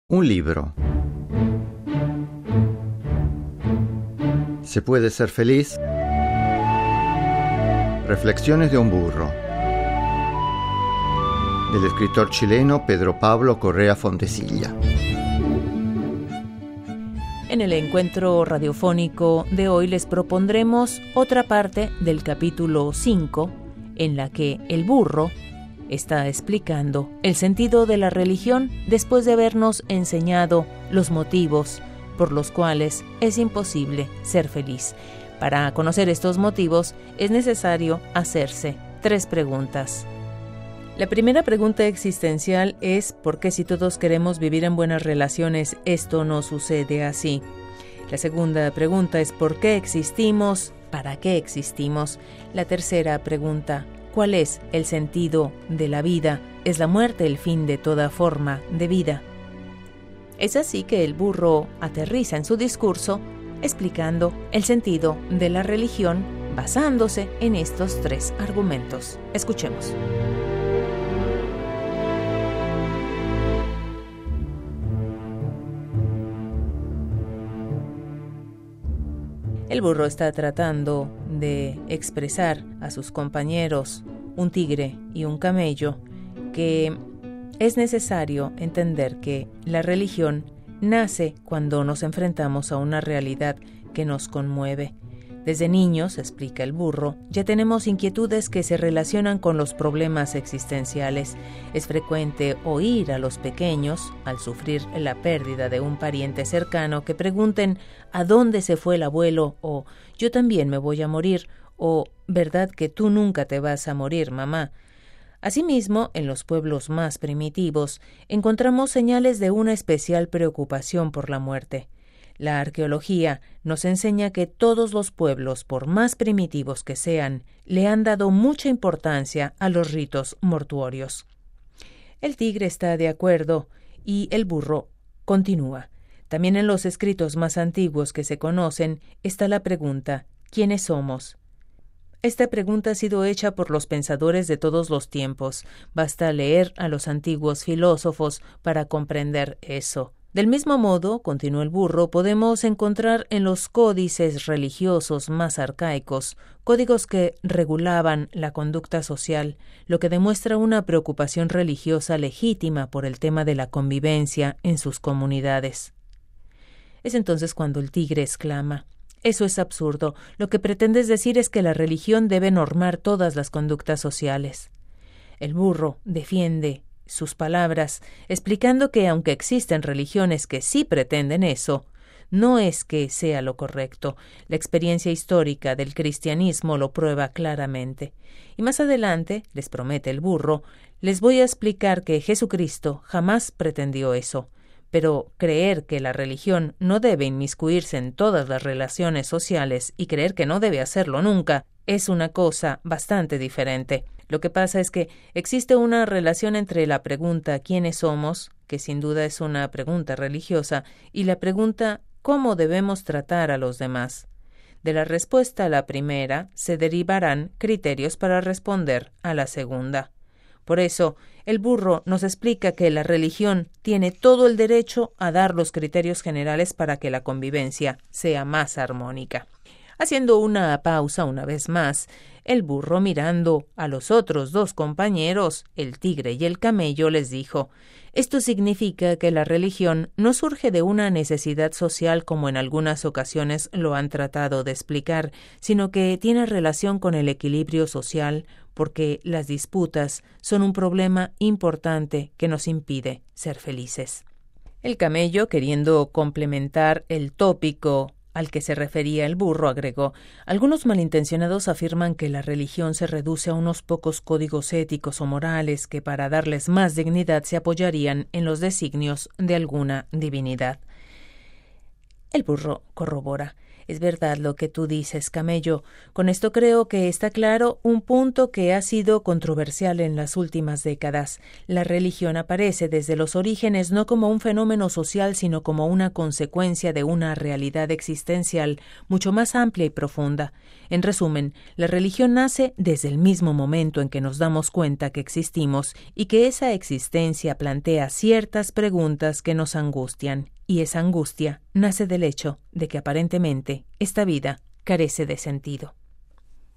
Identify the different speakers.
Speaker 1: Un libro. ¿Se puede ser feliz? Reflexiones de un burro. Del escritor chileno Pedro Pablo Correa Fontecilla.
Speaker 2: En el encuentro radiofónico de hoy les propondremos otra parte del capítulo 5, en la que el burro está explicando el sentido de la religión después de habernos enseñado los motivos por los cuales es imposible ser feliz. Para conocer estos motivos es necesario hacerse 3 preguntas. La primera pregunta existencial es ¿por qué si todos queremos vivir en buenas relaciones esto no sucede así? La segunda pregunta es ¿por qué existimos? ¿Para qué existimos? La tercera pregunta, ¿cuál es el sentido de la vida? ¿Es la muerte el fin de toda forma de vida? Es así que el burro aterriza en su discurso explicando el sentido de la religión basándose en estos 3 argumentos. Escuchemos. El burro está tratando de expresar a sus compañeros, un tigre y un camello, que es necesario entender que la religión nace cuando nos enfrentamos a una realidad que nos conmueve. Desde niños, explica el burro, ya tenemos inquietudes que se relacionan con los problemas existenciales. Es frecuente oír a los pequeños, al sufrir la pérdida de un pariente cercano, que pregunten ¿a dónde se fue el abuelo? O yo también me voy a morir, o ¿verdad que tú nunca te vas a morir, mamá? Asimismo, en los pueblos más primitivos, encontramos señales de una especial preocupación por la muerte. La arqueología nos enseña que todos los pueblos, por más primitivos que sean, le han dado mucha importancia a los ritos mortuorios. El tigre está de acuerdo y el burro continúa. También en los escritos más antiguos que se conocen está la pregunta ¿quiénes somos? Esta pregunta ha sido hecha por los pensadores de todos los tiempos. Basta leer a los antiguos filósofos para comprender eso. Del mismo modo, continuó el burro, podemos encontrar en los códices religiosos más arcaicos códigos que regulaban la conducta social, lo que demuestra una preocupación religiosa legítima por el tema de la convivencia en sus comunidades. Es entonces cuando el tigre exclama: «Eso es absurdo. Lo que pretendes decir es que la religión debe normar todas las conductas sociales». El burro defiende sus palabras, explicando que aunque existen religiones que sí pretenden eso, no es que sea lo correcto. La experiencia histórica del cristianismo lo prueba claramente. Y más adelante, les promete el burro, les voy a explicar que Jesucristo jamás pretendió eso. Pero creer que la religión no debe inmiscuirse en todas las relaciones sociales y creer que no debe hacerlo nunca es una cosa bastante diferente. Lo que pasa es que existe una relación entre la pregunta ¿quiénes somos?, que sin duda es una pregunta religiosa, y la pregunta ¿cómo debemos tratar a los demás? De la respuesta a la primera se derivarán criterios para responder a la segunda. Por eso, el burro nos explica que la religión tiene todo el derecho a dar los criterios generales para que la convivencia sea más armónica. Haciendo una pausa una vez más, el burro, mirando a los otros 2 compañeros, el tigre y el camello, les dijo: «Esto significa que la religión no surge de una necesidad social como en algunas ocasiones lo han tratado de explicar, sino que tiene relación con el equilibrio social, porque las disputas son un problema importante que nos impide ser felices». El camello, queriendo complementar el tópico al que se refería el burro, agregó: «Algunos malintencionados afirman que la religión se reduce a unos pocos códigos éticos o morales que para darles más dignidad se apoyarían en los designios de alguna divinidad». El burro corrobora: Es verdad lo que tú dices, Camello. Con esto creo que está claro un punto que ha sido controversial en las últimas décadas. La religión aparece desde los orígenes no como un fenómeno social, sino como una consecuencia de una realidad existencial mucho más amplia y profunda. En resumen, la religión nace desde el mismo momento en que nos damos cuenta que existimos y que esa existencia plantea ciertas preguntas que nos angustian. Y esa angustia nace del hecho de que aparentemente esta vida carece de sentido.